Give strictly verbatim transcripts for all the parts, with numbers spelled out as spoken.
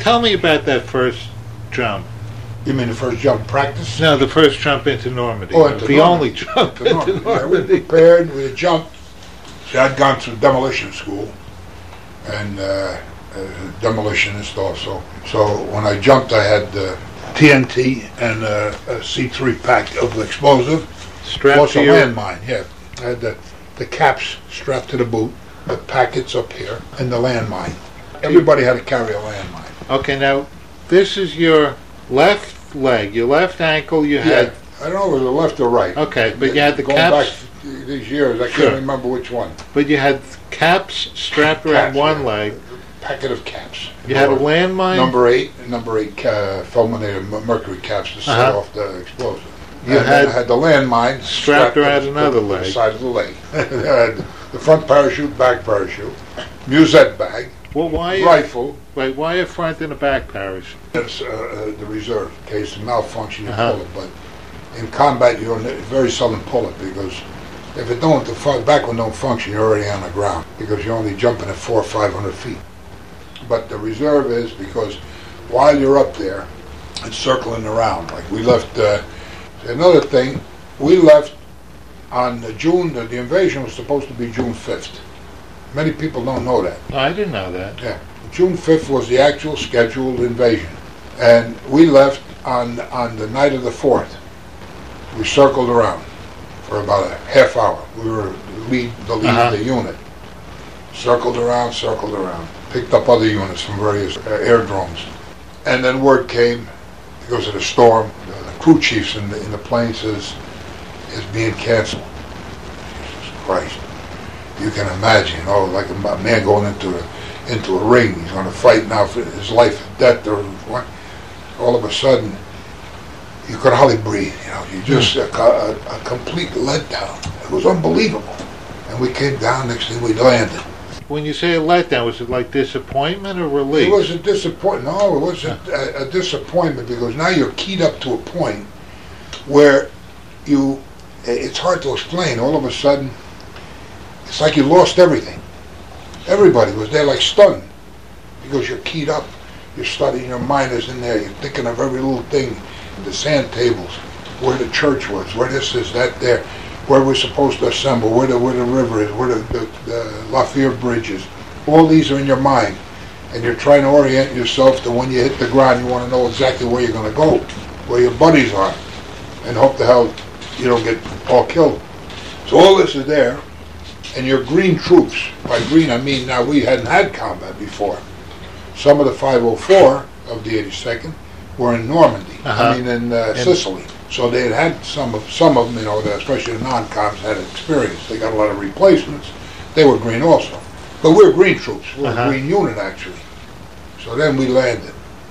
tell me about that first jump. You mean the first jump practice? No, the first jump into Normandy. Oh, into the Normandy. only jump into into Normandy. Yeah, Normandy. we prepared, we had jumped. See, I'd gone through demolition school and uh, uh, demolitionist also. So when I jumped, I had uh, T N T and uh, a C three pack of explosive. Strapped Plus to a your... landmine, yeah. I had the, the caps strapped to the boot, the packets up here, and the landmine. Everybody had to carry a landmine. Okay, now, this is your left leg, your left ankle, you had... Yeah, I don't know if it was the left or right. Okay, but you had the Going caps... back these years, I Sure. can't remember which one. But you had caps strapped around Caps, one yeah. leg. Packet of caps. You had a landmine. Number eight, number eight uh, fulminated mercury caps to set Uh-huh. off the explosive. You and had then I had the landmine strapped around to the- another to the leg. side of the leg. I had the front parachute, back parachute, musette bag, Well, why? rifle. Wait, why a front and a back parachute? That's uh, uh, the reserve. In case of malfunction, you Uh-huh. pull it. But in combat, you don't very seldom pull it because if it don't, the front, back one don't function, you're already on the ground because you're only jumping at four or five hundred feet. But the reserve is because while you're up there, it's circling around. Like we left. Uh, another thing, we left on the June. The, the invasion was supposed to be June fifth. Many people don't know that. Oh, I didn't know that. Yeah, June fifth was the actual scheduled invasion, and we left on on the night of the fourth. We circled around for about a half hour. We were the lead, the lead Uh-huh. of the unit. Circled around, circled around. Picked up other units from various uh, aerodromes, and then word came because of the storm. The, the crew chiefs in the in the plane says is being canceled. Jesus Christ. You can imagine, you know, like a man going into a, into a ring. He's going to fight now for his life and death. Or what. All of a sudden, you could hardly breathe. You know, you just a, a, a complete letdown. It was unbelievable. And we came down. Next thing we landed. When you say a letdown, was it like disappointment or relief? It was a disappointment. No, it was a, a, a disappointment because now you're keyed up to a point where you. It's hard to explain. All of a sudden. It's like you lost everything. Everybody was there like stunned because you're keyed up. You're studying, your mind is in there. You're thinking of every little thing. The sand tables, where the church was, where this is, that there, where we're supposed to assemble, where the, where the river is, where the, the, the Lafayette Bridge is. All these are in your mind. And you're trying to orient yourself to when you hit the ground, you want to know exactly where you're going to go, where your buddies are, and hope the hell you don't get all killed. So all this is there. And your green troops, by green I mean now we hadn't had combat before. Some of the five oh four of the eighty-second were in Normandy, Uh-huh. I mean in uh, Sicily. So they had had some of some of them, you know, especially the non-coms had experience. They got a lot of replacements. They were green also. But we were green troops. We were Uh-huh. a green unit actually. So then we landed.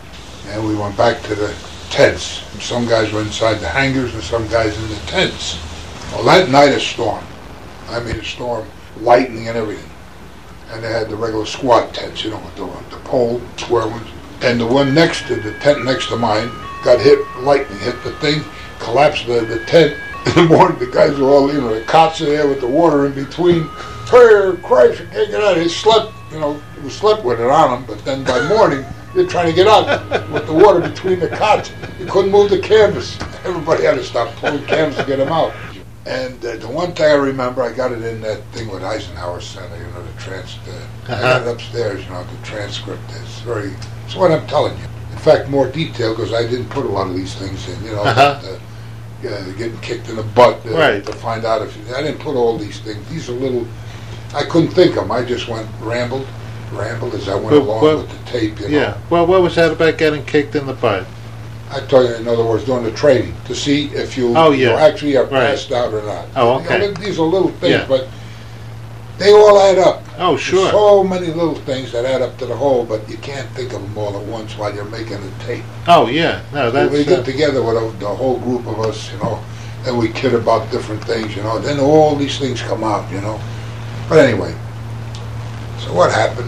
And we went back to the tents. And some guys were inside the hangars and some guys in the tents. Well, that night a storm. I mean a storm, lightning and everything. And they had the regular squad tents, you know, with the, the pole, square ones. And the one next to the tent next to mine got hit, lightning hit the thing, collapsed the, the tent. In the morning, the guys were all, you know, the cots are there with the water in between. Prayer, Christ, I can't get out. They slept, you know, we slept with it on them, but then by morning, they're trying to get out with the water between the cots. You couldn't move the canvas. Everybody had to stop pulling canvas to get them out. And uh, the one thing I remember, I got it in that thing with Eisenhower Center, you know, the trans. Uh, I got it upstairs, you know, the transcript. It's very. It's what I'm telling you. In fact, more detail because I didn't put a lot of these things in. You know, Uh-huh. the, yeah, getting kicked in the butt uh, Right. to find out if I didn't put all these things. These are little. I couldn't think of them. I just went rambled, rambled as I went But along what- with the tape. You know. Yeah. Well, what was that about getting kicked in the butt? I tell you, in other words, doing the training to see if you, Oh, yeah. you actually are Right. passed out or not. Oh, You know, okay. these are little things, Yeah. but they all add up. Oh, sure. There's so many little things that add up to the whole, but you can't think of them all at once while you're making the tape. Oh, yeah. No, that's. we get Uh, together with a, the whole group of us, you know, and we kid about different things, you know. Then all these things come out, you know. But anyway, so what happened?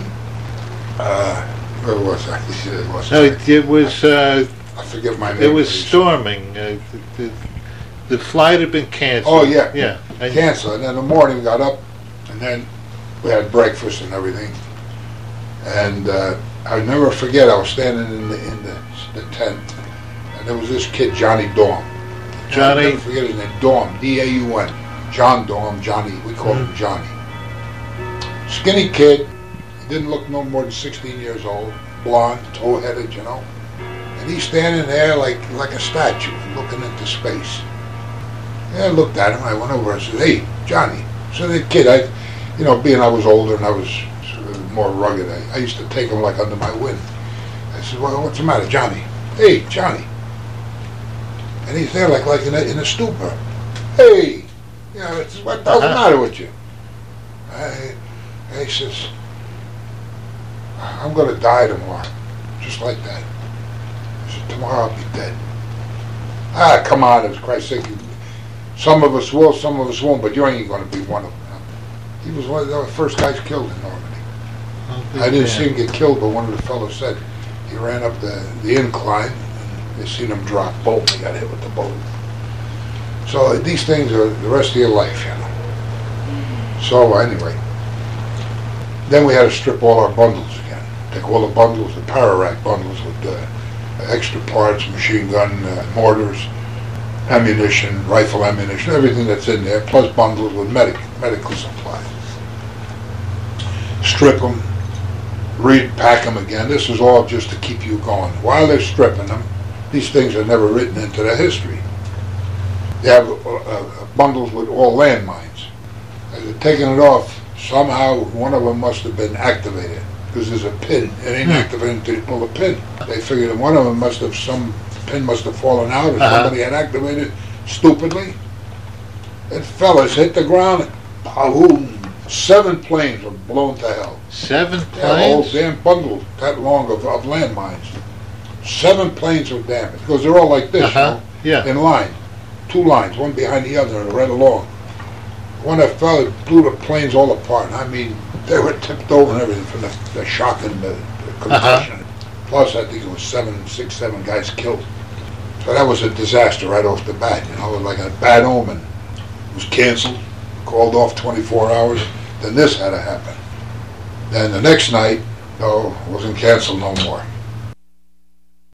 Uh, where was I? It was no, it, it was. Uh, I forget my name. it was please. storming. Uh, the, the, the flight had been canceled. Oh, yeah. Yeah. And- Cancel. And then in the morning we got up, and then we had breakfast and everything. And uh, I'll never forget, I was standing in the, in the, the tent, and there was this kid, Johnny Dorm. Johnny? I'll never forget his name, Dorm, D A U N. John Dorm, Johnny, we called mm. him Johnny. Skinny kid, he didn't look no more than sixteen years old, blonde, tow-headed, you know. And he's standing there like like a statue, looking into space. And I looked at him, I went over and said, hey, Johnny. So the kid, I, you know, being I was older and I was sort of more rugged, I, I used to take him like under my wing. I said, well, what's the matter, Johnny? Hey, Johnny. And he's there like, like in, a, in a stupor. Hey, you know, it's, what the hell's the matter with you? I, he says, I'm going to die tomorrow. Just like that. He said, tomorrow I'll be dead. Ah, come on, for Christ's sake. Some of us will, some of us won't, but you ain't going to be one of them. He was one of the first guys killed in Normandy. I didn't see him get killed, but one of the fellows said he ran up the, the incline, and they seen him drop bolt, and he got hit with the bolt. So these things are the rest of your life, you know. So anyway, then we had to strip all our bundles again. Take all the bundles, the para-rack bundles with uh, extra parts, machine gun, uh, mortars, ammunition, rifle ammunition, everything that's in there, plus bundles with medic, medical supplies. Strip them, repack them again. This is all just to keep you going. While they're stripping them, these things are never written into their history. They have uh, uh, bundles with all landmines. As they're taking it off, somehow one of them must have been activated because there's a pin. It ain't activated until you pull the pin. They figured that one of them must have, some pin must have fallen out or uh-huh. somebody had activated stupidly. And fellas hit the ground, boom. Seven planes were blown to hell. Seven planes? Yeah, a whole damn bundle that long of, of landmines. Seven planes were damaged because they're all like this, uh-huh. you know, yeah. in line. Two lines, one behind the other, and right along. When that fell, it blew the planes all apart. I mean, they were tipped over and everything from the, the shock and the, the concussion. Uh-huh. Plus, I think it was seven, six, seven guys killed. So that was a disaster right off the bat, you know, it was like a bad omen. It was canceled, called off twenty-four hours. Then this had to happen. Then the next night, no, it wasn't canceled no more.